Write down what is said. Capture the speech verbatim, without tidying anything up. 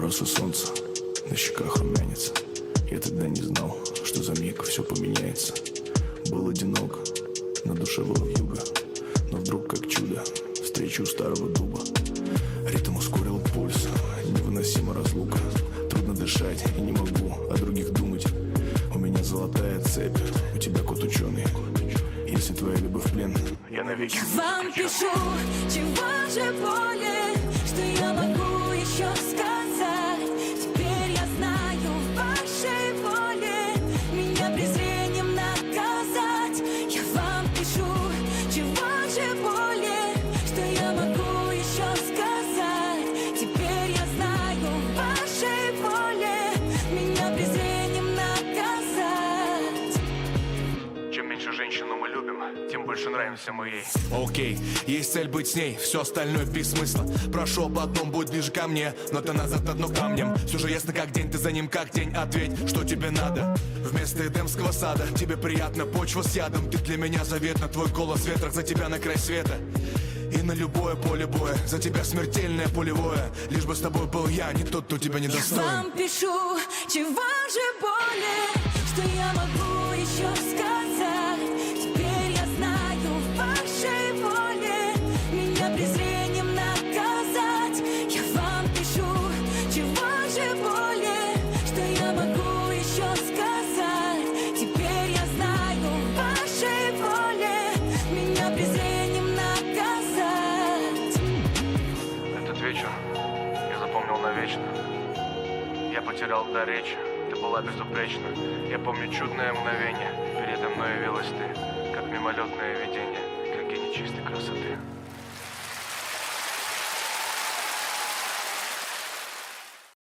Загорелся солнце, на щеках румянец. Я тогда не знал, что за миг все поменяется. Был одинок, на душе было вьюга, но вдруг как чудо встречу у старого дуба. Ритм ускорил пульс, невыносима разлука. Трудно дышать и не могу о других думать. У меня золотая цепь, у тебя кот ученый. Если твоя любовь в плен, я навеки. Я вам пишу, чего же более, что я могу еще сказать. Теперь я знаю в вашей воле меня презрением наказать. Я вам пишу, чего же более, что я могу еще сказать. Теперь я знаю в вашей воле меня презрением наказать. Чем меньше женщину мы любим, тем больше нравимся мы ей. Окей, есть цель быть с ней, все остальное без смысла. Прошу об одном, будь ближе ко мне, но ты назад одно камнем. Все же ясно как день, ты за ним как тень. Ответь, что тебе надо. Вместо эдемского сада тебе приятно, почва с ядом. Ты для меня заветна, твой голос в ветрах, за тебя на край света. И на любое поле боя, за тебя смертельное полевое. Лишь бы с тобой был я, не тот, кто тебя не достоин. Я вам пишу, чего же более, что я могу еще сказать. Теперь я знаю в вашей воле меня презрением наказать. Я вам пишу, чего же более, что я могу еще сказать. Теперь я знаю в вашей воле меня презрением наказать. Этот вечер я запомнил навечно. Я потерял дар речи, ты была безупречна. Я помню чудное мгновение, передо мной явилась ты, как мимолетное видение, как гений чистой красоты.